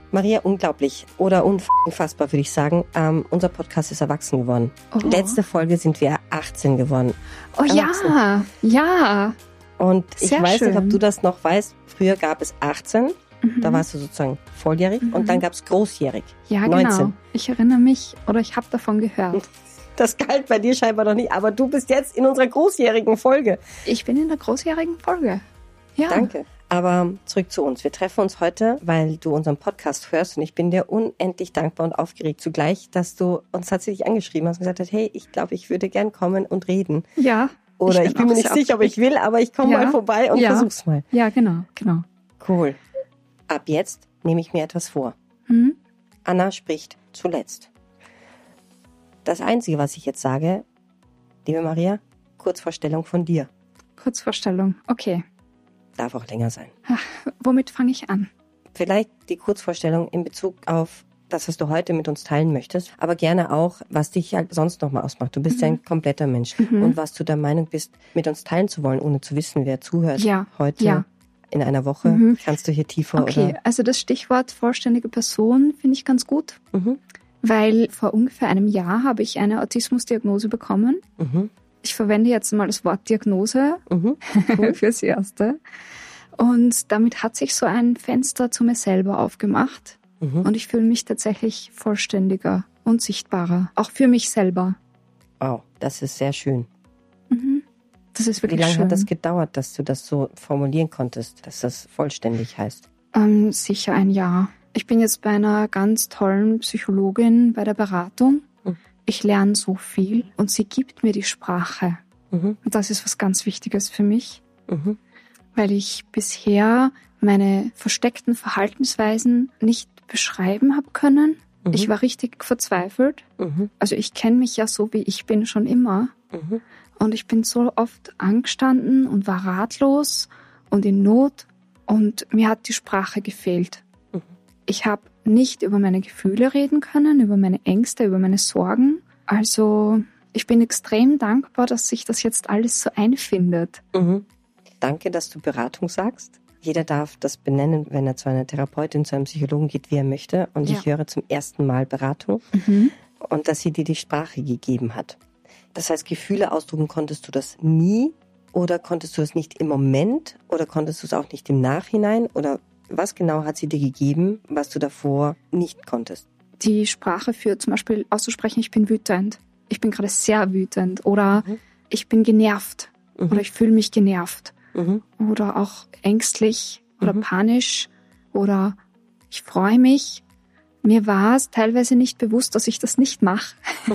Maria, unglaublich oder unfassbar, würde ich sagen. Unser Podcast ist erwachsen geworden. Oh. Letzte Folge sind wir 18 geworden. Oh erwachsen. ja. Und ich Sehr weiß nicht, ob schön. du das noch weißt. Früher gab es 18, da warst du sozusagen volljährig. Und dann gab es großjährig, Ja, 19. genau. Ich erinnere mich oder ich habe davon gehört. Das galt bei dir scheinbar noch nicht, aber du bist jetzt in unserer großjährigen Folge. Ich bin in der großjährigen Folge. Ja. Danke. Aber zurück zu uns. Wir treffen uns heute, weil du unseren Podcast hörst und ich bin dir unendlich dankbar und aufgeregt zugleich, dass du uns tatsächlich angeschrieben hast und gesagt hast, hey, ich glaube, ich würde gern kommen und reden. Ja. Oder ich bin mir nicht sicher, ob ich will, aber ich komme mal vorbei und versuch's mal. Ja, genau. Cool. Ab jetzt nehme ich mir etwas vor. Mhm. Anna spricht zuletzt. Das Einzige, was ich jetzt sage, liebe Maria, Kurzvorstellung von dir. Kurzvorstellung. Okay. Darf auch länger sein. Womit fange ich an? Vielleicht die Kurzvorstellung in Bezug auf das, was du heute mit uns teilen möchtest, aber gerne auch, was dich halt sonst nochmal ausmacht. Du bist ja ein kompletter Mensch und was du der Meinung bist, mit uns teilen zu wollen, ohne zu wissen, wer zuhört heute in einer Woche. Kannst du hier tiefer Okay, also das Stichwort vollständige Person finde ich ganz gut, weil vor ungefähr einem Jahr habe ich eine Autismusdiagnose bekommen. Ich verwende jetzt mal das Wort Diagnose fürs Erste. Und damit hat sich so ein Fenster zu mir selber aufgemacht. Und ich fühle mich tatsächlich vollständiger und sichtbarer. Auch für mich selber. Wow, das ist sehr schön. Das ist wirklich Wie lange schön. hat das gedauert, dass du das so formulieren konntest, dass das vollständig heißt? Sicher ein Jahr. Ich bin jetzt bei einer ganz tollen Psychologin bei der Beratung. Ich lerne so viel und sie gibt mir die Sprache. Und das ist was ganz Wichtiges für mich, weil ich bisher meine versteckten Verhaltensweisen nicht beschreiben habe können. Ich war richtig verzweifelt. Also ich kenne mich ja so, wie ich bin, schon immer. Und ich bin so oft angestanden und war ratlos und in Not und mir hat die Sprache gefehlt. Ich habe nicht über meine Gefühle reden können, über meine Ängste, über meine Sorgen. Also ich bin extrem dankbar, dass sich das jetzt alles so einfindet. Danke, dass du Beratung sagst. Jeder darf das benennen, wenn er zu einer Therapeutin, zu einem Psychologen geht, wie er möchte. Und ich höre zum ersten Mal Beratung und dass sie dir die Sprache gegeben hat. Das heißt, Gefühle ausdrücken konntest du das nie oder konntest du es nicht im Moment oder konntest du es auch nicht im Nachhinein oder was genau hat sie dir gegeben, was du davor nicht konntest? Die Sprache für zum Beispiel auszusprechen, ich bin wütend. Ich bin gerade sehr wütend oder ich bin genervt oder ich fühle mich genervt oder auch ängstlich oder panisch oder ich freue mich. Mir war es teilweise nicht bewusst, dass ich das nicht mache.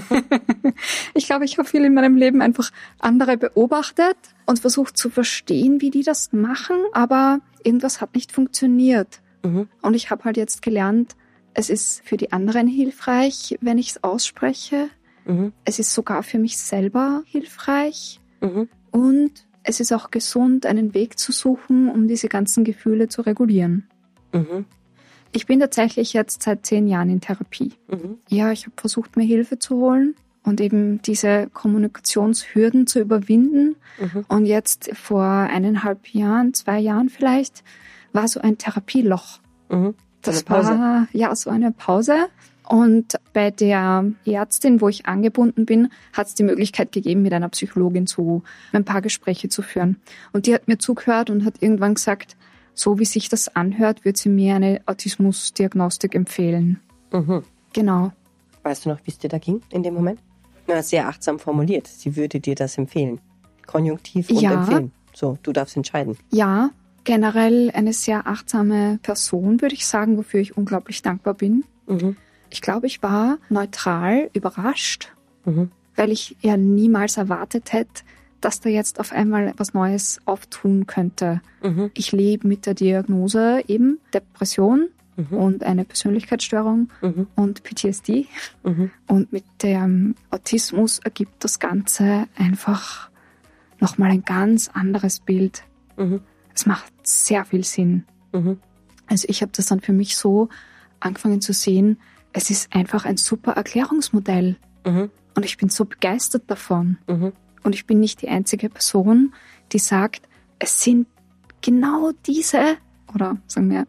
Ich glaube, ich habe viel in meinem Leben einfach andere beobachtet und versucht zu verstehen, wie die das machen, aber irgendwas hat nicht funktioniert. Und ich habe halt jetzt gelernt, es ist für die anderen hilfreich, wenn ich es ausspreche. Es ist sogar für mich selber hilfreich. Und es ist auch gesund, einen Weg zu suchen, um diese ganzen Gefühle zu regulieren. Ich bin tatsächlich jetzt seit 10 Jahren in Therapie. Ja, ich habe versucht, mir Hilfe zu holen und eben diese Kommunikationshürden zu überwinden. Und jetzt vor 1,5 Jahren, 2 Jahren vielleicht, war so ein Therapieloch. Das war so eine Pause. Und bei der Ärztin, wo ich angebunden bin, hat es die Möglichkeit gegeben, mit einer Psychologin ein paar Gespräche zu führen. Und die hat mir zugehört und hat irgendwann gesagt, so wie sich das anhört, wird sie mir eine Autismusdiagnostik empfehlen. Genau. Weißt du noch, wie es dir da ging in dem Moment? Na, sehr achtsam formuliert. Sie würde dir das empfehlen. Konjunktiv und empfehlen. So, du darfst entscheiden. Ja, generell eine sehr achtsame Person, würde ich sagen, wofür ich unglaublich dankbar bin. Ich glaube, ich war neutral überrascht, weil ich ja niemals erwartet hätte, dass da jetzt auf einmal was Neues auftun könnte. Ich lebe mit der Diagnose eben Depression und eine Persönlichkeitsstörung und PTSD. Und mit dem Autismus ergibt das Ganze einfach nochmal ein ganz anderes Bild. Es macht sehr viel Sinn. Also ich habe das dann für mich so angefangen zu sehen, es ist einfach ein super Erklärungsmodell. Und ich bin so begeistert davon. Und ich bin nicht die einzige Person, die sagt, es sind genau diese, oder sagen wir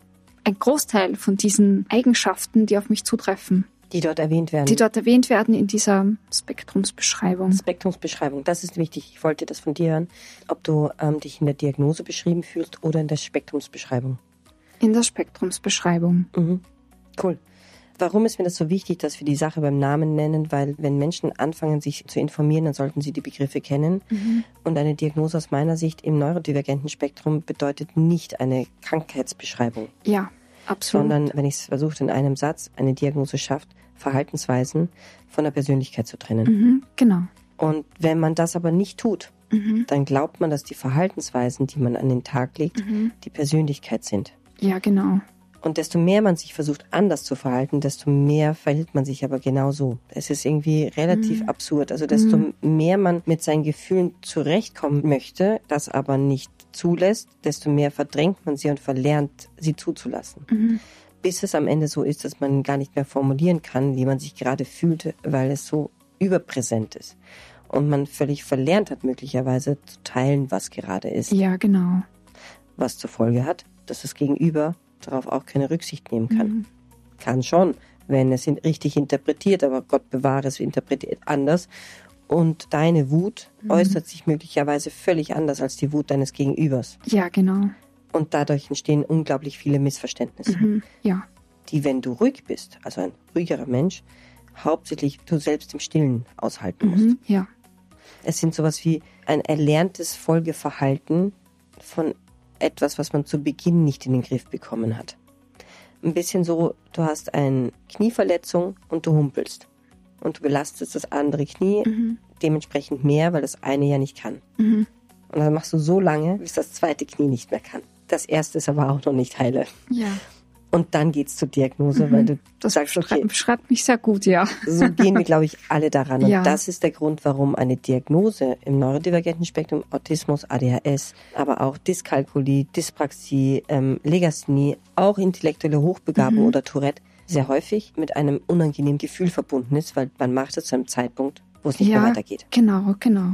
ein Großteil von diesen Eigenschaften, die auf mich zutreffen. Die dort erwähnt werden. Die dort erwähnt werden in dieser Spektrumsbeschreibung. Spektrumsbeschreibung, das ist wichtig. Ich wollte das von dir hören, ob du dich in der Diagnose beschrieben fühlst oder in der Spektrumsbeschreibung. In der Spektrumsbeschreibung. Mhm. Cool. Warum ist mir das so wichtig, dass wir die Sache beim Namen nennen? Weil wenn Menschen anfangen, sich zu informieren, dann sollten sie die Begriffe kennen. Mhm. Und eine Diagnose aus meiner Sicht im neurodivergenten Spektrum bedeutet nicht eine Krankheitsbeschreibung. Ja, absolut. Sondern, wenn ich es versuche, in einem Satz eine Diagnose schafft, Verhaltensweisen von der Persönlichkeit zu trennen. Mhm, genau. Und wenn man das aber nicht tut, dann glaubt man, dass die Verhaltensweisen, die man an den Tag legt, die Persönlichkeit sind. Ja, genau. Und desto mehr man sich versucht, anders zu verhalten, desto mehr verhält man sich aber genau so. Es ist irgendwie relativ absurd. Also desto mehr man mit seinen Gefühlen zurechtkommen möchte, das aber nicht zulässt, desto mehr verdrängt man sie und verlernt, sie zuzulassen. Bis es am Ende so ist, dass man gar nicht mehr formulieren kann, wie man sich gerade fühlt, weil es so überpräsent ist. Und man völlig verlernt hat, möglicherweise zu teilen, was gerade ist. Ja, genau. Was zur Folge hat, dass das Gegenüber darauf auch keine Rücksicht nehmen kann. Kann schon, wenn es richtig interpretiert, aber Gott bewahre, es interpretiert anders. Und deine Wut äußert sich möglicherweise völlig anders als die Wut deines Gegenübers. Ja, genau. Und dadurch entstehen unglaublich viele Missverständnisse. Ja. Die, wenn du ruhig bist, also ein ruhigerer Mensch, hauptsächlich du selbst im Stillen aushalten musst. Ja. Es sind sowas wie ein erlerntes Folgeverhalten von etwas, was man zu Beginn nicht in den Griff bekommen hat. Ein bisschen so, du hast eine Knieverletzung und du humpelst. Und du belastest das andere Knie dementsprechend mehr, weil das eine ja nicht kann. Und dann machst du so lange, bis das zweite Knie nicht mehr kann. Das erste ist aber auch noch nicht heile. Ja. Und dann geht's zur Diagnose, weil du sagst, okay, beschreibt mich sehr gut, ja. So gehen wir, glaube ich, alle daran. Und Ja. das ist der Grund, warum eine Diagnose im neurodivergenten Spektrum, Autismus, ADHS, aber auch Dyskalkulie, Dyspraxie, Legasthenie, auch intellektuelle Hochbegabung oder Tourette, sehr häufig mit einem unangenehmen Gefühl verbunden ist, weil man macht es zu einem Zeitpunkt, wo es nicht mehr weitergeht. Genau.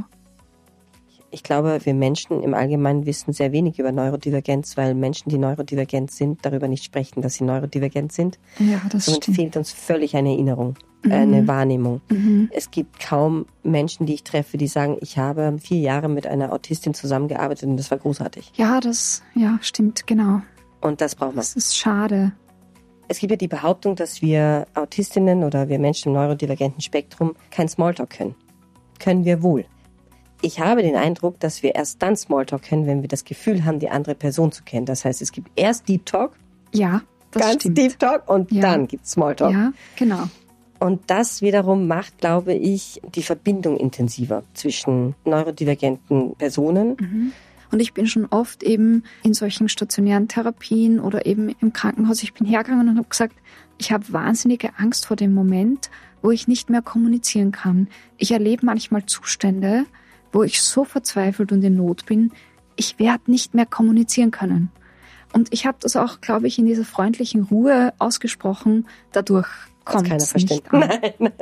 Ich glaube, wir Menschen im Allgemeinen wissen sehr wenig über Neurodivergenz, weil Menschen, die neurodivergent sind, darüber nicht sprechen, dass sie neurodivergent sind. Ja, das Somit stimmt. fehlt uns völlig eine Erinnerung, eine Wahrnehmung. Es gibt kaum Menschen, die ich treffe, die sagen, ich habe 4 Jahre mit einer Autistin zusammengearbeitet und das war großartig. Ja, stimmt, genau. Und das braucht man. Das ist schade. Es gibt ja die Behauptung, dass wir Autistinnen oder wir Menschen im neurodivergenten Spektrum kein Smalltalk können. Können wir wohl. Ich habe den Eindruck, dass wir erst dann Smalltalk können, wenn wir das Gefühl haben, die andere Person zu kennen. Das heißt, es gibt erst Deep Talk, Ja, das ganz stimmt. Deep Talk und dann gibt es Smalltalk. Ja, genau. Und das wiederum macht, glaube ich, die Verbindung intensiver zwischen neurodivergenten Personen. Und ich bin schon oft eben in solchen stationären Therapien oder eben im Krankenhaus. Ich bin hergegangen und habe gesagt, ich habe wahnsinnige Angst vor dem Moment, wo ich nicht mehr kommunizieren kann. Ich erlebe manchmal Zustände, wo ich so verzweifelt und in Not bin, ich werde nicht mehr kommunizieren können. Und ich habe das auch, glaube ich, in dieser freundlichen Ruhe ausgesprochen. Dadurch kommt es nicht an. Nein.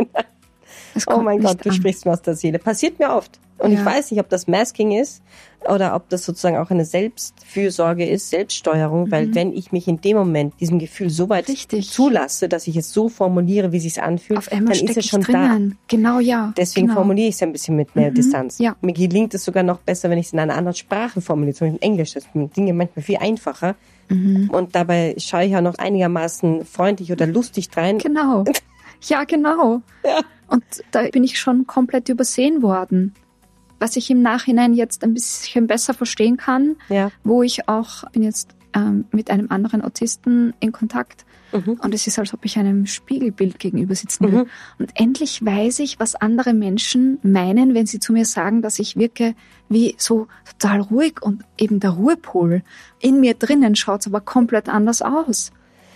Es Oh kommt mein nicht Gott, du an. sprichst mir aus der Seele. Passiert mir oft. Und ich weiß nicht, ob das Masking ist oder ob das sozusagen auch eine Selbstfürsorge ist, Selbststeuerung, weil wenn ich mich in dem Moment diesem Gefühl so weit zulasse, dass ich es so formuliere, wie es sich anfühlt, Auf einmal dann ist stecke es ich schon drinnen. Deswegen da. Deswegen formuliere ich es ein bisschen mit mehr Distanz. Ja. Mir gelingt es sogar noch besser, wenn ich es in einer anderen Sprache formuliere, zum Beispiel in Englisch. Das sind Dinge manchmal viel einfacher. Und dabei schaue ich ja noch einigermaßen freundlich oder lustig rein. Genau. Ja, genau. Ja. Und da bin ich schon komplett übersehen worden. Was ich im Nachhinein jetzt ein bisschen besser verstehen kann, wo ich auch, bin jetzt mit einem anderen Autisten in Kontakt und es ist, als ob ich einem Spiegelbild gegenüber sitzen will. Und endlich weiß ich, was andere Menschen meinen, wenn sie zu mir sagen, dass ich wirke wie so total ruhig und eben der Ruhepol. In mir drinnen schaut es aber komplett anders aus.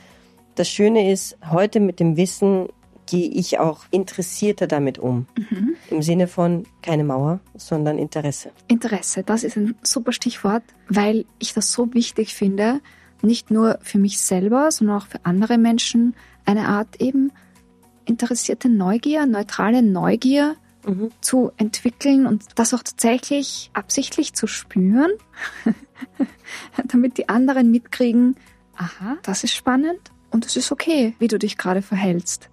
Das Schöne ist, heute mit dem Wissen gehe ich auch interessierter damit um. Im Sinne von keine Mauer, sondern Interesse. Interesse, das ist ein super Stichwort, weil ich das so wichtig finde, nicht nur für mich selber, sondern auch für andere Menschen, eine Art eben interessierte Neugier, neutrale Neugier zu entwickeln und das auch tatsächlich absichtlich zu spüren, damit die anderen mitkriegen, aha, das ist spannend und es ist okay, wie du dich gerade verhältst.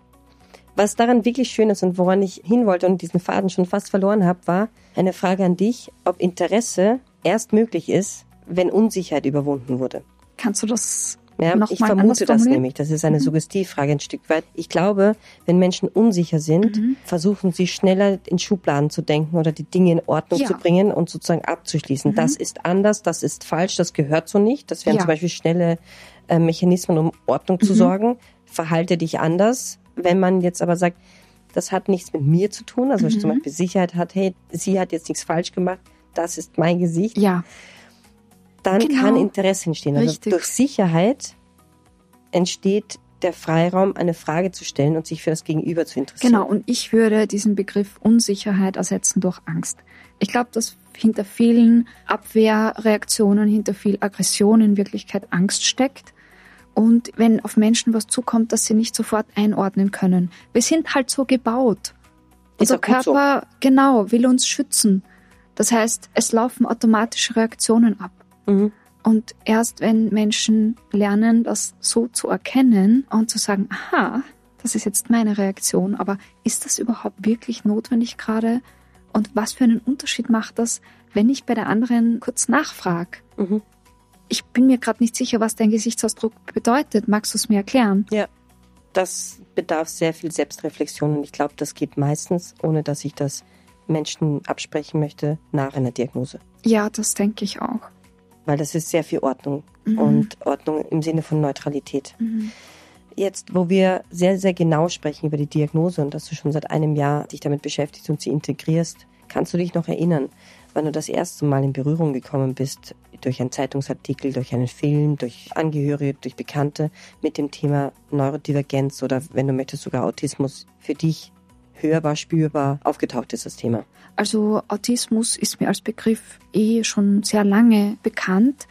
Was daran wirklich schön ist und woran ich hin wollte und diesen Faden schon fast verloren habe, war eine Frage an dich, ob Interesse erst möglich ist, wenn Unsicherheit überwunden wurde. Kannst du das Ja, ich vermute das nämlich. Das ist eine Suggestivfrage ein Stück weit. Ich glaube, wenn Menschen unsicher sind, versuchen sie schneller in Schubladen zu denken oder die Dinge in Ordnung zu bringen und sozusagen abzuschließen. Das ist anders, das ist falsch, das gehört so nicht. Das wären zum Beispiel schnelle Mechanismen, um Ordnung zu sorgen. Verhalte dich anders. Wenn man jetzt aber sagt, das hat nichts mit mir zu tun, also zum Beispiel Sicherheit hat, hey, sie hat jetzt nichts falsch gemacht, das ist mein Gesicht. Ja. Dann kann Interesse entstehen. Also durch Sicherheit entsteht der Freiraum, eine Frage zu stellen und sich für das Gegenüber zu interessieren. Genau, und ich würde diesen Begriff Unsicherheit ersetzen durch Angst. Ich glaube, dass hinter vielen Abwehrreaktionen, hinter viel Aggression in Wirklichkeit Angst steckt. Und wenn auf Menschen was zukommt, dass sie nicht sofort einordnen können. Wir sind halt so gebaut. Unser Körper, genau, will uns schützen. Das heißt, es laufen automatische Reaktionen ab. Und erst wenn Menschen lernen, das so zu erkennen und zu sagen, aha, das ist jetzt meine Reaktion, aber ist das überhaupt wirklich notwendig gerade? Und was für einen Unterschied macht das, wenn ich bei der anderen kurz nachfrage? Ich bin mir gerade nicht sicher, was dein Gesichtsausdruck bedeutet. Magst du es mir erklären? Ja, das bedarf sehr viel Selbstreflexion und ich glaube, das geht meistens, ohne dass ich das Menschen absprechen möchte, nach einer Diagnose. Ja, das denke ich auch. Weil das ist sehr viel Ordnung und Ordnung im Sinne von Neutralität. Jetzt, wo wir sehr, sehr genau sprechen über die Diagnose und dass du schon seit einem Jahr dich damit beschäftigst und sie integrierst, kannst du dich noch erinnern, wann du das erste Mal in Berührung gekommen bist, durch einen Zeitungsartikel, durch einen Film, durch Angehörige, durch Bekannte, mit dem Thema Neurodivergenz oder, wenn du möchtest, sogar Autismus für dich hörbar, spürbar aufgetaucht ist, das Thema? Also Autismus ist mir als Begriff schon sehr lange bekannt,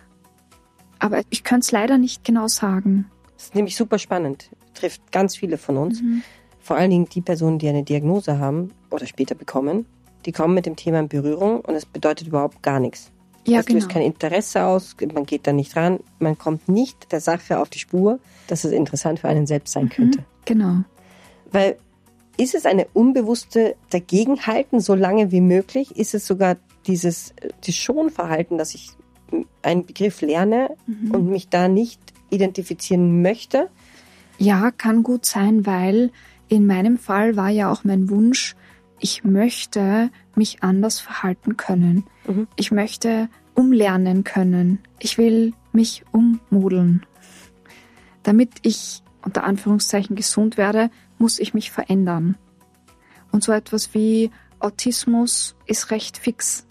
aber ich könnte es leider nicht genau sagen. Das ist nämlich super spannend, trifft ganz viele von uns, vor allen Dingen die Personen, die eine Diagnose haben oder später bekommen, die kommen mit dem Thema in Berührung und es bedeutet überhaupt gar nichts. Ja, es löst kein Interesse aus, man geht da nicht ran, man kommt nicht der Sache auf die Spur, dass es interessant für einen selbst sein könnte. Genau. Weil ist es eine unbewusste Dagegenhalten, so lange wie möglich? Ist es sogar das Schonverhalten, dass ich einen Begriff lerne und mich da nicht identifizieren möchte? Ja, kann gut sein, weil in meinem Fall war ja auch mein Wunsch, ich möchte mich anders verhalten können. Ich möchte umlernen können. Ich will mich ummodeln. Damit ich unter Anführungszeichen gesund werde, muss ich mich verändern. Und so etwas wie Autismus ist recht fix.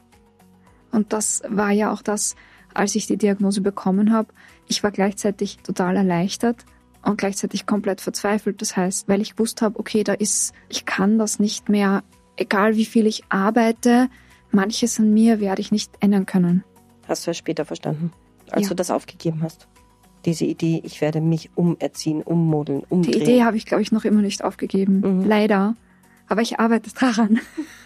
Und das war ja auch das, als ich die Diagnose bekommen habe. Ich war gleichzeitig total erleichtert und gleichzeitig komplett verzweifelt. Das heißt, weil ich gewusst habe, okay, ich kann das nicht mehr, egal wie viel ich arbeite, manches an mir werde ich nicht ändern können. Hast du es später verstanden, als du das aufgegeben hast? Diese Idee, ich werde mich umerziehen, ummodeln, umdrehen. Die Idee habe ich, glaube ich, noch immer nicht aufgegeben. Leider. Aber ich arbeite daran.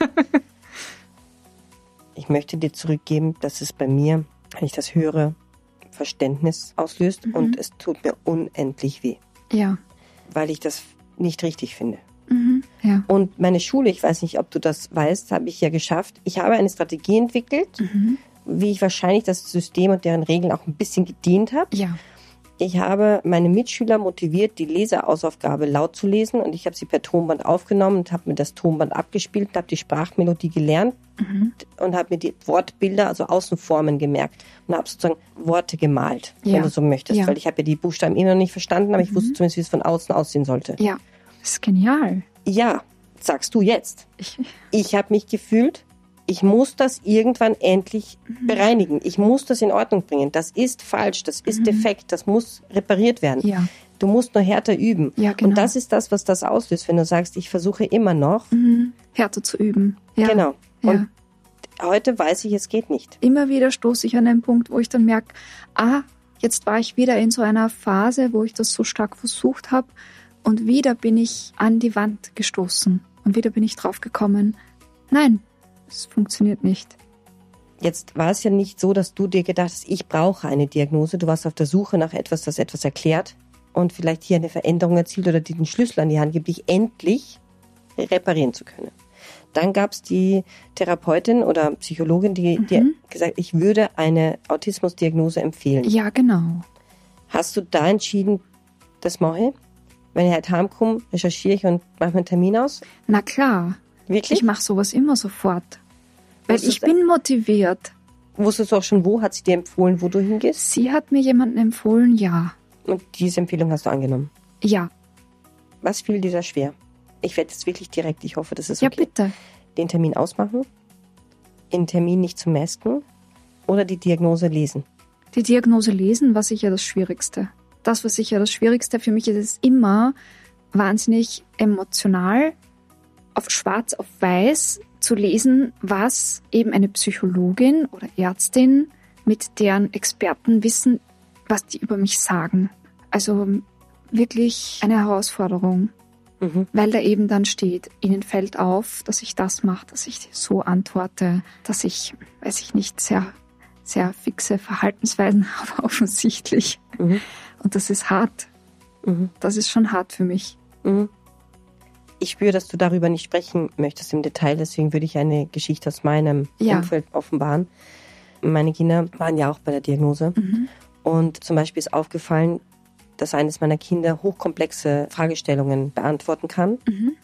Ich möchte dir zurückgeben, dass es bei mir, wenn ich das höre, Verständnis auslöst und es tut mir unendlich weh. Ja. Weil ich das nicht richtig finde. Ja. Und meine Schule, ich weiß nicht, ob du das weißt, habe ich ja geschafft. Ich habe eine Strategie entwickelt, wie ich wahrscheinlich das System und deren Regeln auch ein bisschen gedient habe. Ja. Ich habe meine Mitschüler motiviert, die Lesehausaufgabe laut zu lesen und ich habe sie per Tonband aufgenommen und habe mir das Tonband abgespielt und habe die Sprachmelodie gelernt und habe mir die Wortbilder, also Außenformen gemerkt und habe sozusagen Worte gemalt, wenn du so möchtest. Weil ich habe ja die Buchstaben immer noch nicht verstanden, aber ich wusste zumindest, wie es von außen aussehen sollte. Ja, das ist genial. Ja, sagst du jetzt. Ich habe mich gefühlt, ich muss das irgendwann endlich bereinigen. Ich muss das in Ordnung bringen. Das ist falsch, das ist defekt, das muss repariert werden. Ja. Du musst nur härter üben. Ja, genau. Und das ist das, was das auslöst, wenn du sagst, ich versuche immer noch. Härter zu üben. Ja. Genau. Ja. Und heute weiß ich, es geht nicht. Immer wieder stoße ich an einen Punkt, wo ich dann merke, jetzt war ich wieder in so einer Phase, wo ich das so stark versucht habe und wieder bin ich an die Wand gestoßen und wieder bin ich drauf gekommen, nein, es funktioniert nicht. Jetzt war es ja nicht so, dass du dir gedacht hast, ich brauche eine Diagnose. Du warst auf der Suche nach etwas, das etwas erklärt und vielleicht hier eine Veränderung erzielt oder dir den Schlüssel an die Hand gibt, dich endlich reparieren zu können. Dann gab es die Therapeutin oder Psychologin, die dir gesagt, ich würde eine Autismusdiagnose empfehlen. Ja, genau. Hast du da entschieden, das mache ich? Wenn ich halt heimkomme, recherchiere ich und mache mir einen Termin aus? Na klar. Wirklich? Ich mache sowas immer sofort. Weil ich bin motiviert. Wusstest du auch schon, wo hat sie dir empfohlen, wo du hingehst? Sie hat mir jemanden empfohlen, ja. Und diese Empfehlung hast du angenommen? Ja. Was fiel dir da schwer? Ich werde jetzt wirklich direkt, ich hoffe, das ist okay. Ja, bitte. Den Termin ausmachen, den Termin nicht zu masken oder die Diagnose lesen? Die Diagnose lesen war sicher das Schwierigste. Das war sicher das Schwierigste. Für mich ist es immer wahnsinnig emotional, auf schwarz auf weiß zu lesen, was eben eine Psychologin oder Ärztin mit deren Expertenwissen, was die über mich sagen. Also wirklich eine Herausforderung, weil da eben dann steht, ihnen fällt auf, dass ich das mache, dass ich so antworte, dass ich, weiß ich nicht, sehr, sehr fixe Verhaltensweisen habe, offensichtlich. Und das ist hart. Das ist schon hart für mich. Ich spüre, dass du darüber nicht sprechen möchtest im Detail, deswegen würde ich eine Geschichte aus meinem Umfeld offenbaren. Meine Kinder waren ja auch bei der Diagnose und zum Beispiel ist aufgefallen, dass eines meiner Kinder hochkomplexe Fragestellungen beantworten kann,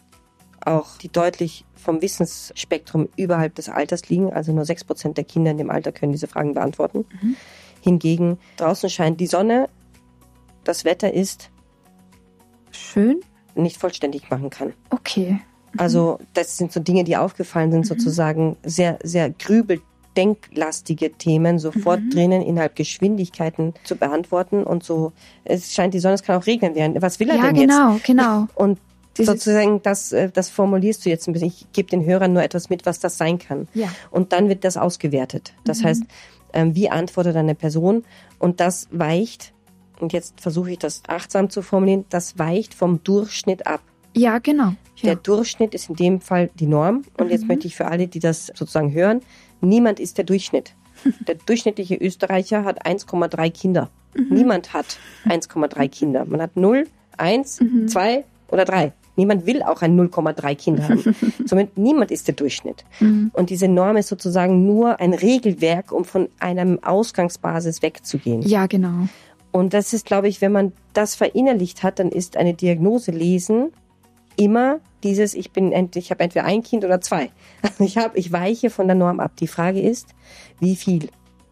auch die deutlich vom Wissensspektrum überhalb des Alters liegen, also nur 6% der Kinder in dem Alter können diese Fragen beantworten. Hingegen draußen scheint die Sonne, das Wetter ist schön, nicht vollständig machen kann. Okay. Also das sind so Dinge, die aufgefallen sind, sozusagen sehr, sehr denklastige Themen sofort drinnen innerhalb Geschwindigkeiten zu beantworten und so. Es scheint die Sonne, es kann auch regnen werden. Was will er denn jetzt? Ja, genau. Und sozusagen das formulierst du jetzt ein bisschen. Ich gebe den Hörern nur etwas mit, was das sein kann. Ja. Und dann wird das ausgewertet. Das heißt, wie antwortet eine Person? Und das weicht, und jetzt versuche ich das achtsam zu formulieren, das weicht vom Durchschnitt ab. Ja, genau. Ja. Der Durchschnitt ist in dem Fall die Norm. Und jetzt möchte ich für alle, die das sozusagen hören, niemand ist der Durchschnitt. Der durchschnittliche Österreicher hat 1,3 Kinder. Niemand hat 1,3 Kinder. Man hat 0, 1, 2 oder 3. Niemand will auch ein 0,3 Kinder haben. Somit niemand ist der Durchschnitt. Und diese Norm ist sozusagen nur ein Regelwerk, um von einem Ausgangsbasis wegzugehen. Ja, genau. Und das ist, glaube ich, wenn man das verinnerlicht hat, dann ist eine Diagnose lesen immer dieses, ich habe entweder ein Kind oder zwei. Ich weiche von der Norm ab. Die Frage ist, wie viel?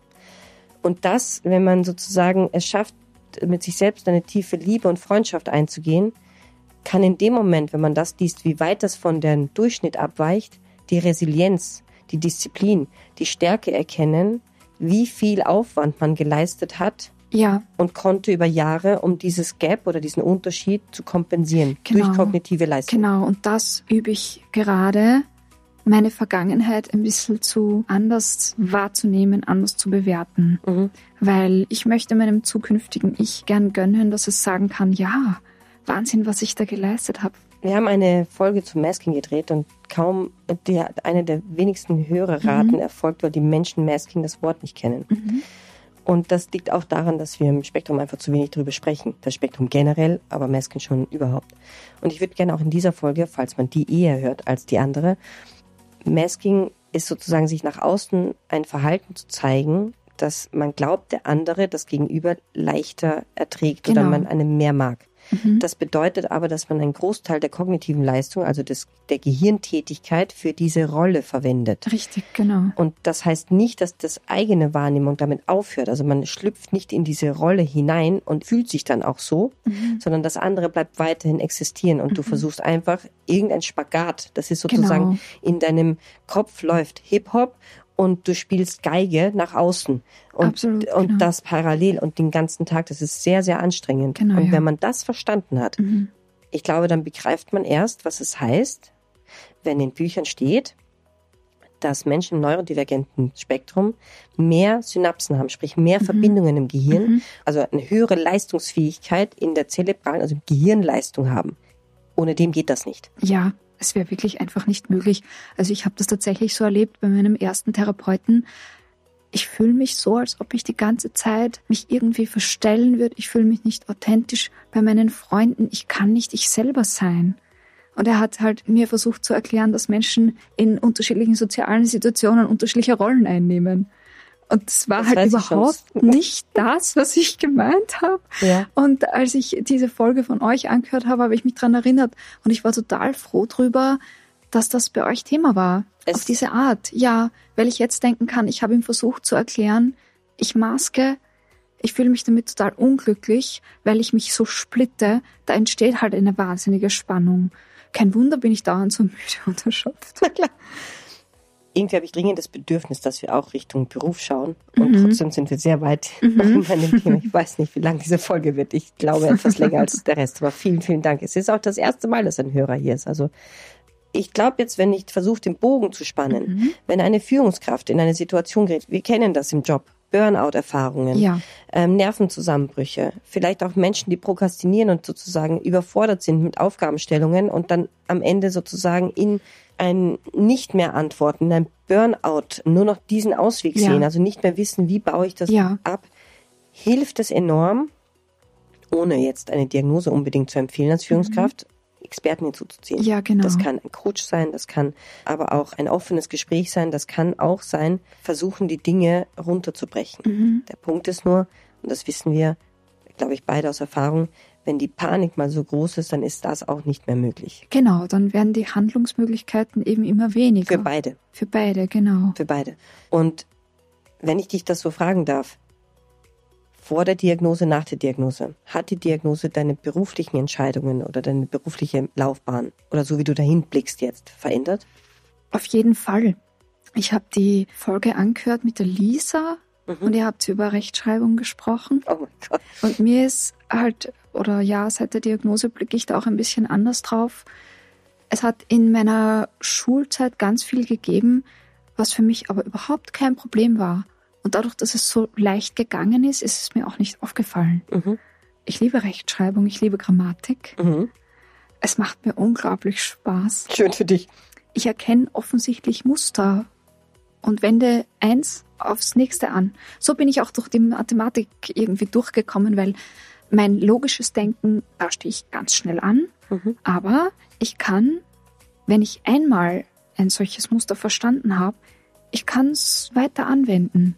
Und das, wenn man sozusagen es schafft, mit sich selbst eine tiefe Liebe und Freundschaft einzugehen, kann in dem Moment, wenn man das liest, wie weit das von dem Durchschnitt abweicht, die Resilienz, die Disziplin, die Stärke erkennen, wie viel Aufwand man geleistet hat, ja, und konnte über Jahre, um dieses Gap oder diesen Unterschied zu kompensieren, durch kognitive Leistung. Genau, und das übe ich gerade, meine Vergangenheit ein bisschen zu anders wahrzunehmen, anders zu bewerten. Weil ich möchte meinem zukünftigen Ich gern gönnen, dass es sagen kann, ja, Wahnsinn, was ich da geleistet habe. Wir haben eine Folge zum Masking gedreht und kaum eine der wenigsten Hörerraten erfolgt, weil die Menschen Masking das Wort nicht kennen. Und das liegt auch daran, dass wir im Spektrum einfach zu wenig darüber sprechen. Das Spektrum generell, aber Masking schon überhaupt. Und ich würde gerne auch in dieser Folge, falls man die eher hört als die andere, Masking ist sozusagen, sich nach außen ein Verhalten zu zeigen, dass man glaubt, der andere das Gegenüber leichter erträgt oder man einem mehr mag. Das bedeutet aber, dass man einen Großteil der kognitiven Leistung, also der Gehirntätigkeit, für diese Rolle verwendet. Richtig, genau. Und das heißt nicht, dass das eigene Wahrnehmung damit aufhört. Also man schlüpft nicht in diese Rolle hinein und fühlt sich dann auch so, sondern das andere bleibt weiterhin existieren. Und du versuchst einfach irgendein Spagat. Das ist sozusagen, in deinem Kopf läuft Hip-Hop und du spielst Geige nach außen. Und das parallel und den ganzen Tag. Das ist sehr, sehr anstrengend. Genau, und wenn man das verstanden hat, ich glaube, dann begreift man erst, was es heißt, wenn in Büchern steht, dass Menschen im neurodivergenten Spektrum mehr Synapsen haben, sprich mehr Verbindungen im Gehirn, also eine höhere Leistungsfähigkeit in der zerebralen, also Gehirnleistung haben. Ohne dem geht das nicht. Ja, es wäre wirklich einfach nicht möglich. Also ich habe das tatsächlich so erlebt bei meinem ersten Therapeuten. Ich fühle mich so, als ob ich die ganze Zeit mich irgendwie verstellen würde. Ich fühle mich nicht authentisch bei meinen Freunden. Ich kann nicht ich selber sein. Und er hat halt mir versucht zu erklären, dass Menschen in unterschiedlichen sozialen Situationen unterschiedliche Rollen einnehmen. Und es war halt überhaupt nicht das, was ich gemeint habe. Ja. Und als ich diese Folge von euch angehört habe, habe ich mich daran erinnert. Und ich war total froh drüber, dass das bei euch Thema war. Auf diese Art. Ja, weil ich jetzt denken kann, ich habe ihm versucht zu erklären, ich maske, ich fühle mich damit total unglücklich, weil ich mich so splitte. Da entsteht halt eine wahnsinnige Spannung. Kein Wunder, bin ich dauernd so müde und erschöpft. Na klar. Irgendwie habe ich dringend das Bedürfnis, dass wir auch Richtung Beruf schauen. Und trotzdem sind wir sehr weit noch in dem Thema. Ich weiß nicht, wie lang diese Folge wird. Ich glaube, etwas länger als der Rest. Aber vielen, vielen Dank. Es ist auch das erste Mal, dass ein Hörer hier ist. Also ich glaube jetzt, wenn ich versuche, den Bogen zu spannen, wenn eine Führungskraft in eine Situation gerät, wir kennen das im Job, Burnout-Erfahrungen, ja. Nervenzusammenbrüche, vielleicht auch Menschen, die prokrastinieren und sozusagen überfordert sind mit Aufgabenstellungen und dann am Ende sozusagen in ein nicht mehr antworten, in ein Burnout, nur noch diesen Ausweg sehen, also nicht mehr wissen, wie baue ich das ab, hilft es enorm, ohne jetzt eine Diagnose unbedingt zu empfehlen als Führungskraft, Experten hinzuzuziehen. Ja, genau. Das kann ein Coach sein, das kann aber auch ein offenes Gespräch sein, das kann auch sein, versuchen die Dinge runterzubrechen. Der Punkt ist nur, und das wissen wir, glaube ich, beide aus Erfahrung, wenn die Panik mal so groß ist, dann ist das auch nicht mehr möglich. Genau, dann werden die Handlungsmöglichkeiten eben immer weniger. Für beide. Für beide, genau. Für beide. Und wenn ich dich das so fragen darf, vor der Diagnose, nach der Diagnose, hat die Diagnose deine beruflichen Entscheidungen oder deine berufliche Laufbahn oder so wie du dahin blickst jetzt verändert? Auf jeden Fall. Ich habe die Folge angehört mit der Lisa und ihr habt über Rechtschreibung gesprochen. Oh mein Gott. Und mir ist halt, oder ja, seit der Diagnose blicke ich da auch ein bisschen anders drauf. Es hat in meiner Schulzeit ganz viel gegeben, was für mich aber überhaupt kein Problem war. Und dadurch, dass es so leicht gegangen ist, ist es mir auch nicht aufgefallen. Ich liebe Rechtschreibung, ich liebe Grammatik. Es macht mir unglaublich Spaß. Schön für dich. Ich erkenne offensichtlich Muster und wende eins aufs nächste an. So bin ich auch durch die Mathematik irgendwie durchgekommen, weil mein logisches Denken, da stehe ich ganz schnell an. Aber ich kann, wenn ich einmal ein solches Muster verstanden habe, ich kann es weiter anwenden.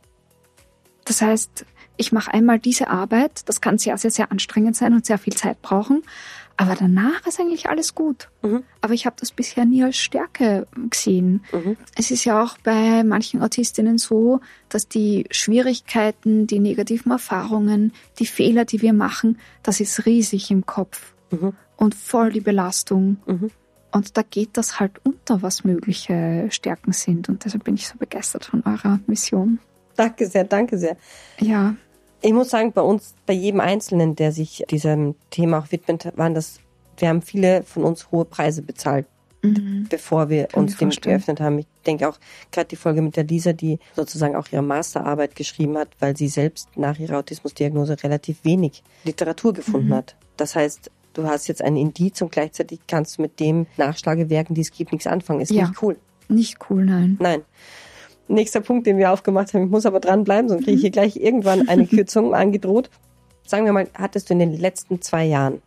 Das heißt, ich mache einmal diese Arbeit, das kann sehr, sehr, sehr anstrengend sein und sehr viel Zeit brauchen, aber danach ist eigentlich alles gut. Aber ich habe das bisher nie als Stärke gesehen. Es ist ja auch bei manchen Autistinnen so, dass die Schwierigkeiten, die negativen Erfahrungen, die Fehler, die wir machen, das ist riesig im Kopf und voll die Belastung. Und da geht das halt unter, was mögliche Stärken sind. Und deshalb bin ich so begeistert von eurer Mission. Danke sehr, danke sehr. Ja. Ich muss sagen, bei uns, bei jedem Einzelnen, der sich diesem Thema auch widmet, wir haben viele von uns hohe Preise bezahlt, bevor wir uns dem geöffnet haben. Ich denke auch gerade die Folge mit der Lisa, die sozusagen auch ihre Masterarbeit geschrieben hat, weil sie selbst nach ihrer Autismusdiagnose relativ wenig Literatur gefunden hat. Das heißt, du hast jetzt ein Indiz und gleichzeitig kannst du mit dem Nachschlagewerken, die es gibt, nichts anfangen. Ist nicht cool. Nicht cool, nein. Nein. Nächster Punkt, den wir aufgemacht haben, ich muss aber dranbleiben, sonst kriege ich hier gleich irgendwann eine Kürzung angedroht. Sagen wir mal, hattest du in den letzten 2 Jahren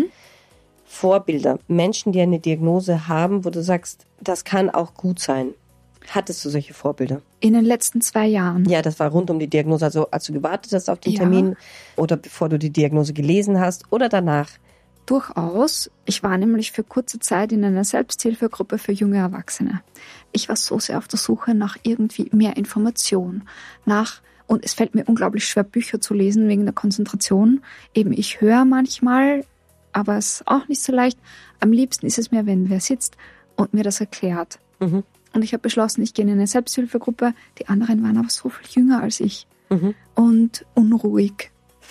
Vorbilder, Menschen, die eine Diagnose haben, wo du sagst, das kann auch gut sein. Hattest du solche Vorbilder? In den letzten 2 Jahren? Ja, das war rund um die Diagnose, also als du gewartet hast auf den Termin oder bevor du die Diagnose gelesen hast oder danach? Durchaus. Ich war nämlich für kurze Zeit in einer Selbsthilfegruppe für junge Erwachsene. Ich war so sehr auf der Suche nach irgendwie mehr Information, und es fällt mir unglaublich schwer, Bücher zu lesen wegen der Konzentration. Eben, ich höre manchmal, aber es ist auch nicht so leicht. Am liebsten ist es mir, wenn wer sitzt und mir das erklärt. Und ich habe beschlossen, ich gehe in eine Selbsthilfegruppe. Die anderen waren aber so viel jünger als ich. Und unruhig.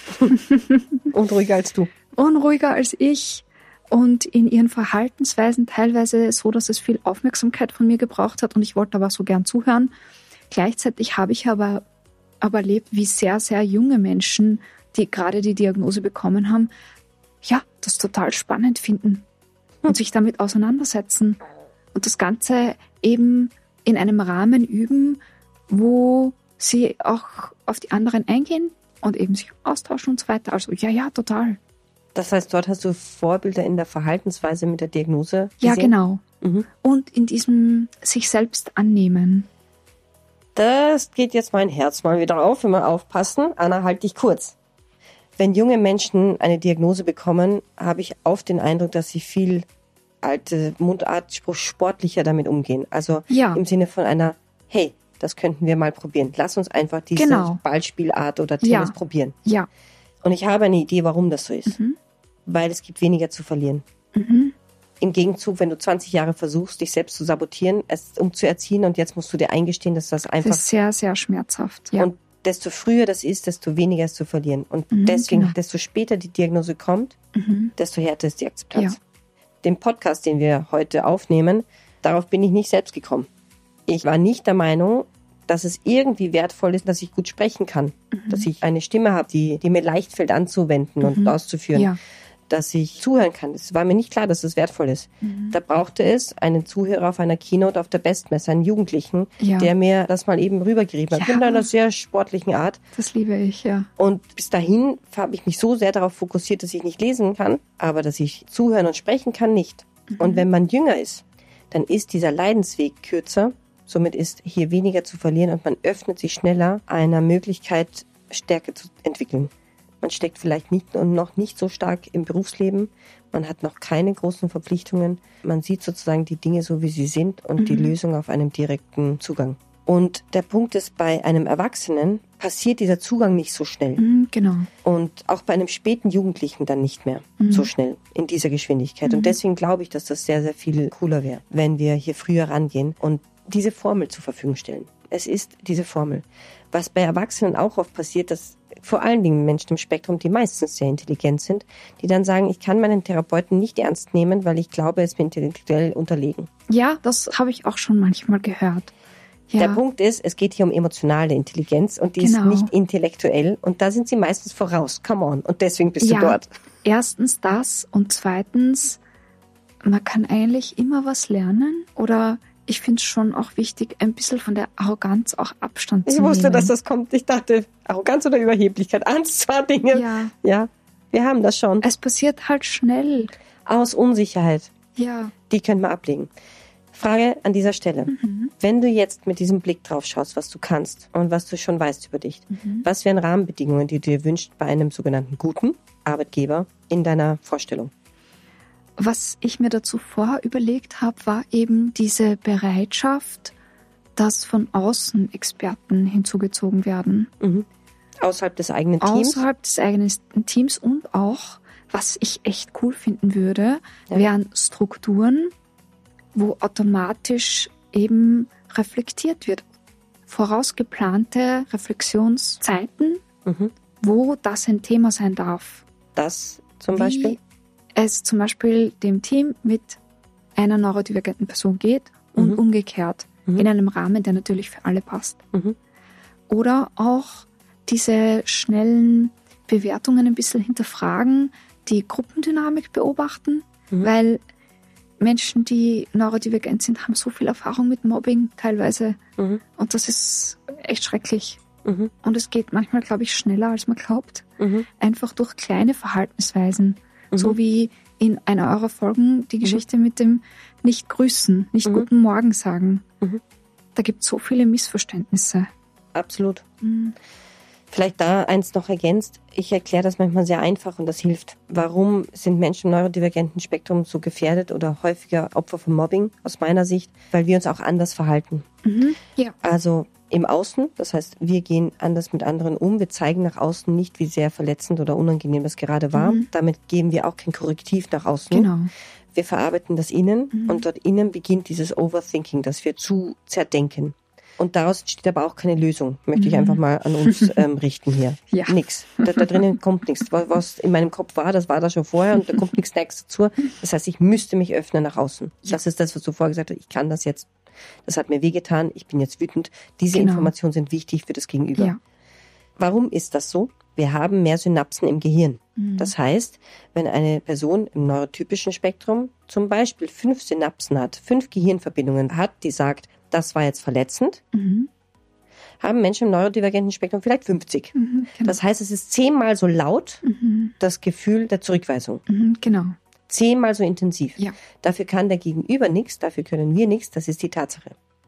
Unruhiger als du. Unruhiger als ich und in ihren Verhaltensweisen teilweise so, dass es viel Aufmerksamkeit von mir gebraucht hat und ich wollte aber so gern zuhören. Gleichzeitig habe ich aber erlebt, wie sehr, sehr junge Menschen, die gerade die Diagnose bekommen haben, ja, das total spannend finden und sich damit auseinandersetzen und das Ganze eben in einem Rahmen üben, wo sie auch auf die anderen eingehen und eben sich austauschen und so weiter. Also ja, total. Das heißt, dort hast du Vorbilder in der Verhaltensweise mit der Diagnose gesehen? Ja, genau. Und in diesem sich selbst annehmen. Das geht jetzt mein Herz mal wieder auf, wenn wir aufpassen. Anna, halt dich kurz. Wenn junge Menschen eine Diagnose bekommen, habe ich oft den Eindruck, dass sie viel alte Mundartspruch sportlicher damit umgehen. Also im Sinne von einer, hey, das könnten wir mal probieren. Lass uns einfach diese Ballspielart oder Tennis probieren. Ja. Und ich habe eine Idee, warum das so ist. Weil es gibt weniger zu verlieren. Im Gegenzug, wenn du 20 Jahre versuchst, dich selbst zu sabotieren, es umzuerziehen und jetzt musst du dir eingestehen, dass das einfach... Das ist sehr, sehr schmerzhaft, ja. Und desto früher das ist, desto weniger ist zu verlieren. Und deswegen, desto später die Diagnose kommt, desto härter ist die Akzeptanz. Ja. Den Podcast, den wir heute aufnehmen, darauf bin ich nicht selbst gekommen. Ich war nicht der Meinung, dass es irgendwie wertvoll ist, dass ich gut sprechen kann. Dass ich eine Stimme habe, die mir leicht fällt anzuwenden und auszuführen. Ja. Dass ich zuhören kann. Es war mir nicht klar, dass es wertvoll ist. Da brauchte es einen Zuhörer auf einer Keynote auf der Bestmesse, einen Jugendlichen, der mir das mal eben rübergerieben hat. In einer sehr sportlichen Art. Das liebe ich, ja. Und bis dahin habe ich mich so sehr darauf fokussiert, dass ich nicht lesen kann, aber dass ich zuhören und sprechen kann, nicht. Und wenn man jünger ist, dann ist dieser Leidensweg kürzer. Somit ist hier weniger zu verlieren und man öffnet sich schneller einer Möglichkeit, Stärke zu entwickeln. Man steckt vielleicht noch nicht so stark im Berufsleben. Man hat noch keine großen Verpflichtungen. Man sieht sozusagen die Dinge so, wie sie sind und die Lösung auf einem direkten Zugang. Und der Punkt ist, bei einem Erwachsenen passiert dieser Zugang nicht so schnell. Genau. Und auch bei einem späten Jugendlichen dann nicht mehr so schnell in dieser Geschwindigkeit. Und deswegen glaube ich, dass das sehr, sehr viel cooler wäre, wenn wir hier früher rangehen und diese Formel zur Verfügung stellen. Es ist diese Formel. Was bei Erwachsenen auch oft passiert, dass vor allen Dingen Menschen im Spektrum, die meistens sehr intelligent sind, die dann sagen, ich kann meinen Therapeuten nicht ernst nehmen, weil ich glaube, er ist mir intellektuell unterlegen. Ja, das habe ich auch schon manchmal gehört. Ja. Der Punkt ist, es geht hier um emotionale Intelligenz und die ist nicht intellektuell und da sind sie meistens voraus. Come on. Und deswegen bist du dort. Erstens das und zweitens, man kann eigentlich immer was lernen oder ich finde es schon auch wichtig, ein bisschen von der Arroganz auch Abstand zu nehmen. Ich wusste, dass das kommt. Ich dachte, Arroganz oder Überheblichkeit. Eins, zwei Dinge. Ja, wir haben das schon. Es passiert halt schnell. Aus Unsicherheit. Ja. Die können wir ablegen. Frage an dieser Stelle. Wenn du jetzt mit diesem Blick drauf schaust, was du kannst und was du schon weißt über dich, was wären Rahmenbedingungen, die du dir wünschst bei einem sogenannten guten Arbeitgeber in deiner Vorstellung? Was ich mir dazu vorher überlegt habe, war eben diese Bereitschaft, dass von außen Experten hinzugezogen werden. Außerhalb des eigenen Teams? Außerhalb des eigenen Teams und auch, was ich echt cool finden würde, wären Strukturen, wo automatisch eben reflektiert wird. Vorausgeplante Reflexionszeiten, wo das ein Thema sein darf. Das zum Beispiel? Es zum Beispiel dem Team mit einer neurodivergenten Person geht und umgekehrt. In einem Rahmen, der natürlich für alle passt. Oder auch diese schnellen Bewertungen ein bisschen hinterfragen, die Gruppendynamik beobachten, weil Menschen, die neurodivergent sind, haben so viel Erfahrung mit Mobbing teilweise. Und das ist echt schrecklich. Und es geht manchmal, glaube ich, schneller, als man glaubt. Einfach durch kleine Verhaltensweisen. So wie in einer eurer Folgen die Geschichte mit dem Nicht-Grüßen, nicht Guten Morgen sagen. Da gibt es so viele Missverständnisse. Absolut. Vielleicht da eins noch ergänzt. Ich erkläre das manchmal sehr einfach und das hilft. Warum sind Menschen im neurodivergenten Spektrum so gefährdet oder häufiger Opfer von Mobbing aus meiner Sicht? Weil wir uns auch anders verhalten. Ja. Also im Außen, das heißt, wir gehen anders mit anderen um. Wir zeigen nach außen nicht, wie sehr verletzend oder unangenehm das gerade war. Damit geben wir auch kein Korrektiv nach außen. Genau. Wir verarbeiten das innen und dort innen beginnt dieses Overthinking, dass wir zu zerdenken. Und daraus entsteht aber auch keine Lösung, möchte ich einfach mal an uns richten hier. Ja. Nix. Da drinnen kommt nichts. Was in meinem Kopf war, das war da schon vorher und da kommt nichts Nächstes dazu. Das heißt, ich müsste mich öffnen nach außen. Das ist das, was du vorher gesagt hast. Ich kann das jetzt. Das hat mir wehgetan. Ich bin jetzt wütend. Diese Informationen sind wichtig für das Gegenüber. Ja. Warum ist das so? Wir haben mehr Synapsen im Gehirn. Das heißt, wenn eine Person im neurotypischen Spektrum zum Beispiel 5 Synapsen hat, 5 Gehirnverbindungen hat, die sagt, das war jetzt verletzend, haben Menschen im neurodivergenten Spektrum vielleicht 50. Genau. Das heißt, es ist 10-mal so laut, das Gefühl der Zurückweisung. Genau. 10-mal so intensiv. Ja. Dafür kann der Gegenüber nichts, dafür können wir nichts, das ist die Tatsache.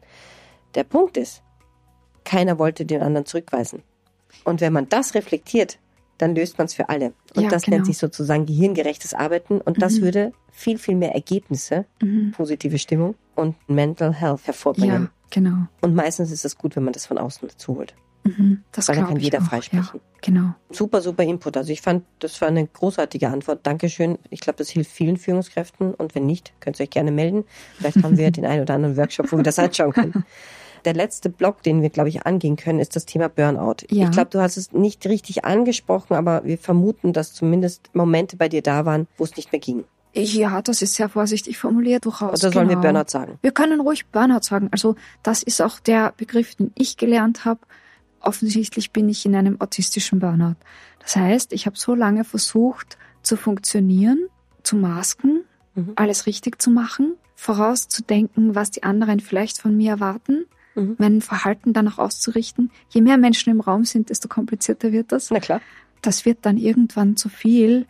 Der Punkt ist, keiner wollte den anderen zurückweisen. Und wenn man das reflektiert, dann löst man es für alle. Und das nennt sich sozusagen gehirngerechtes Arbeiten. Und das würde viel, viel mehr Ergebnisse, positive Stimmung und Mental Health hervorbringen. Ja, genau. Und meistens ist es gut, wenn man das von außen dazu holt. Das Weil dann kann jeder auch. freisprechen. Ja, genau. Super, super Input. Also ich fand, das war eine großartige Antwort. Dankeschön. Ich glaube, das hilft vielen Führungskräften. Und wenn nicht, könnt ihr euch gerne melden. Vielleicht haben wir den einen oder anderen Workshop, wo wir das anschauen können. Der letzte Block, den wir, glaube ich, angehen können, ist das Thema Burnout. Ja. Ich glaube, du hast es nicht richtig angesprochen, aber wir vermuten, dass zumindest Momente bei dir da waren, wo es nicht mehr ging. Ja, das ist sehr vorsichtig formuliert durchaus. Oder sollen wir Burnout sagen? Wir können ruhig Burnout sagen. Also das ist auch der Begriff, den ich gelernt habe. Offensichtlich bin ich in einem autistischen Burnout. Das heißt, ich habe so lange versucht zu funktionieren, zu masken, alles richtig zu machen, vorauszudenken, was die anderen vielleicht von mir erwarten, mein Verhalten danach auszurichten. Je mehr Menschen im Raum sind, desto komplizierter wird das. Na klar. Das wird dann irgendwann zu viel.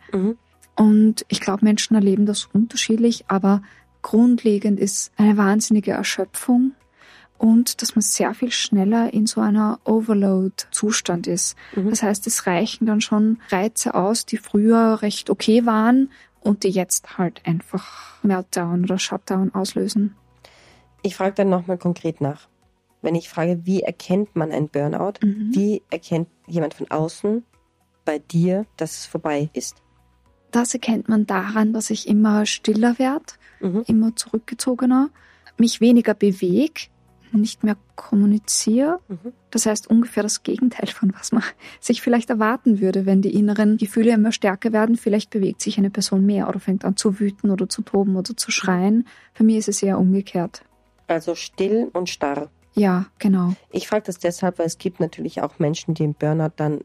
Und ich glaube, Menschen erleben das unterschiedlich, aber grundlegend ist eine wahnsinnige Erschöpfung und dass man sehr viel schneller in so einer Overload-Zustand ist. Das heißt, es reichen dann schon Reize aus, die früher recht okay waren und die jetzt halt einfach Meltdown oder Shutdown auslösen. Ich frage dann nochmal konkret nach. Wenn ich frage, wie erkennt man ein Burnout? Wie erkennt jemand von außen bei dir, dass es vorbei ist? Das erkennt man daran, dass ich immer stiller werde, immer zurückgezogener, mich weniger bewege, nicht mehr kommuniziere. Das heißt ungefähr das Gegenteil von was man sich vielleicht erwarten würde, wenn die inneren Gefühle immer stärker werden. Vielleicht bewegt sich eine Person mehr oder fängt an zu wüten oder zu toben oder zu schreien. Bei mir ist es eher umgekehrt. Also still und starr. Ja, genau. Ich frage das deshalb, weil es gibt natürlich auch Menschen, die im Burnout dann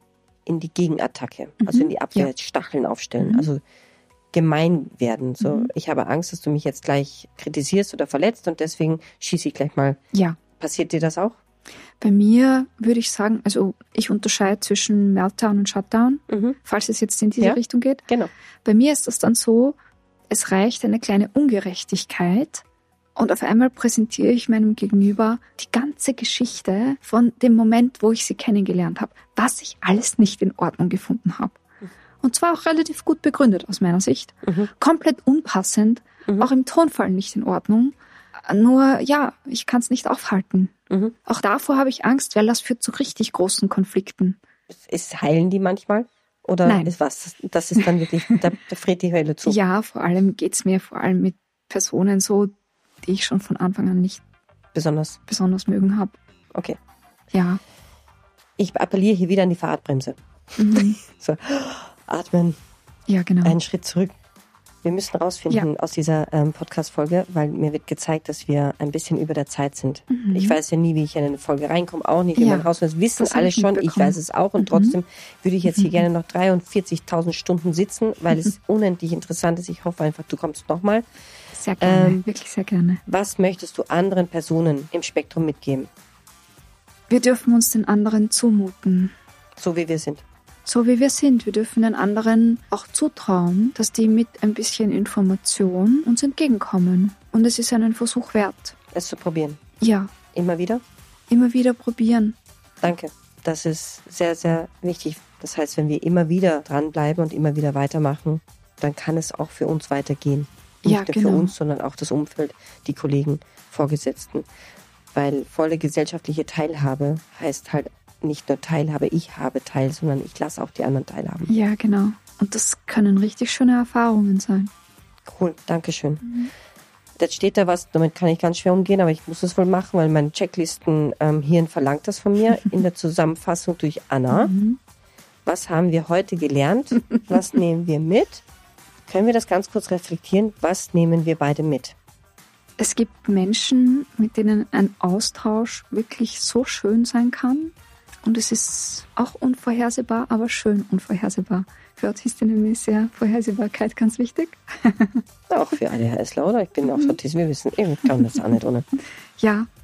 in die Gegenattacke, also in die Abwehr, Stacheln aufstellen, also gemein werden. So, ich habe Angst, dass du mich jetzt gleich kritisierst oder verletzt und deswegen schieße ich gleich mal. Ja. Passiert dir das auch? Bei mir würde ich sagen, also ich unterscheide zwischen Meltdown und Shutdown, falls es jetzt in diese Richtung geht. Genau. Bei mir ist das dann so, es reicht eine kleine Ungerechtigkeit und auf einmal präsentiere ich meinem Gegenüber die ganze Geschichte von dem Moment, wo ich sie kennengelernt habe, was ich alles nicht in Ordnung gefunden habe. Und zwar auch relativ gut begründet aus meiner Sicht. Komplett unpassend, auch im Tonfall nicht in Ordnung. Nur, ja, ich kann es nicht aufhalten. Auch davor habe ich Angst, weil das führt zu richtig großen Konflikten. Heilen die manchmal? Oder Nein. Das ist dann wirklich, da friert die Hölle zu. Ja, vor allem geht's mir vor allem mit Personen so, die ich schon von Anfang an nicht besonders mögen habe. Okay. Ja. Ich appelliere hier wieder an die Fahrradbremse. So, atmen. Ja, genau. Einen Schritt zurück. Wir müssen rausfinden aus dieser Podcast-Folge, weil mir wird gezeigt, dass wir ein bisschen über der Zeit sind. Ich weiß ja nie, wie ich in eine Folge reinkomme, auch nicht, wie man raus. Das wissen alle schon, ich weiß es auch und trotzdem würde ich jetzt hier gerne noch 43.000 Stunden sitzen, weil es unendlich interessant ist. Ich hoffe einfach, du kommst nochmal. Sehr gerne, wirklich sehr gerne. Was möchtest du anderen Personen im Spektrum mitgeben? Wir dürfen uns den anderen zumuten. So wie wir sind. So wie wir sind. Wir dürfen den anderen auch zutrauen, dass die mit ein bisschen Information uns entgegenkommen. Und es ist einen Versuch wert. Es zu probieren. Ja. Immer wieder? Immer wieder probieren. Danke. Das ist sehr, sehr wichtig. Das heißt, wenn wir immer wieder dranbleiben und immer wieder weitermachen, dann kann es auch für uns weitergehen. Nicht nur für uns, sondern auch das Umfeld, die Kollegen, Vorgesetzten. Weil volle gesellschaftliche Teilhabe heißt halt nicht nur Teilhabe, ich habe Teil, sondern ich lasse auch die anderen teilhaben. Ja, genau. Und das können richtig schöne Erfahrungen sein. Cool, danke schön. Jetzt steht da was, damit kann ich ganz schwer umgehen, aber ich muss es wohl machen, weil mein Checklisten-Hirn verlangt das von mir. In der Zusammenfassung durch Anna. Was haben wir heute gelernt? Was nehmen wir mit? Können wir das ganz kurz reflektieren? Was nehmen wir beide mit? Es gibt Menschen, mit denen ein Austausch wirklich so schön sein kann. Und es ist auch unvorhersehbar, aber schön unvorhersehbar. Für Autistinnen ist ja Vorhersehbarkeit ganz wichtig. Auch für ADHSler, oder? Ich bin auch Autist, wir wissen, ich kann das auch nicht ohne. Ja,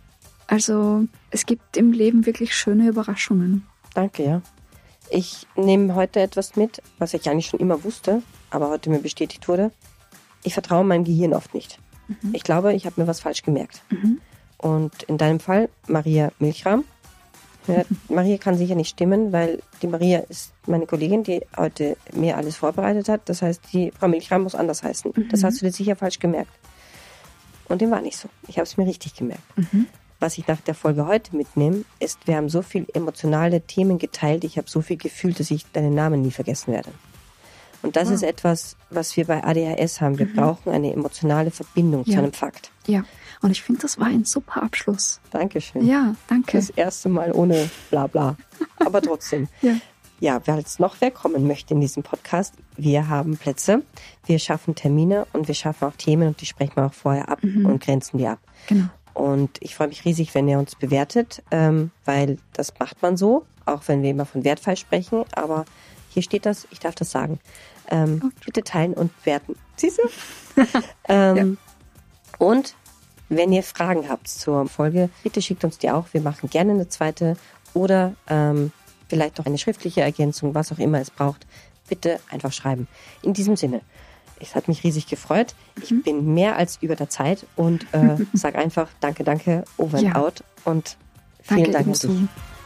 Also es gibt im Leben wirklich schöne Überraschungen. Danke, ja. Ich nehme heute etwas mit, was ich eigentlich schon immer wusste, aber heute mir bestätigt wurde. Ich vertraue meinem Gehirn oft nicht. Ich glaube, ich habe mir was falsch gemerkt. Und in deinem Fall Maria Milchram. Ja, Maria kann sicher nicht stimmen, weil die Maria ist meine Kollegin, die heute mir alles vorbereitet hat. Das heißt, die Frau Milchram muss anders heißen. Das hast du dir sicher falsch gemerkt. Und dem war nicht so. Ich habe es mir richtig gemerkt. Was ich nach der Folge heute mitnehme, ist, wir haben so viel emotionale Themen geteilt. Ich habe so viel gefühlt, dass ich deinen Namen nie vergessen werde. Und das ist etwas, was wir bei ADHS haben. Wir brauchen eine emotionale Verbindung zu einem Fakt. Ja, und ich finde, das war ein super Abschluss. Dankeschön. Ja, danke. Das erste Mal ohne Blabla. Aber trotzdem. Ja, wer jetzt noch wer kommen möchte in diesem Podcast, wir haben Plätze, wir schaffen Termine und wir schaffen auch Themen und die sprechen wir auch vorher ab und grenzen die ab. Genau. Und ich freue mich riesig, wenn ihr uns bewertet, weil das macht man so, auch wenn wir immer von wertfrei sprechen, aber hier steht das, ich darf das sagen. Bitte teilen und bewerten. Siehst du? Und wenn ihr Fragen habt zur Folge, bitte schickt uns die auch. Wir machen gerne eine zweite oder vielleicht noch eine schriftliche Ergänzung, was auch immer es braucht. Bitte einfach schreiben. In diesem Sinne, es hat mich riesig gefreut. Ich bin mehr als über der Zeit und sage einfach danke, over and out und vielen Dank an dich.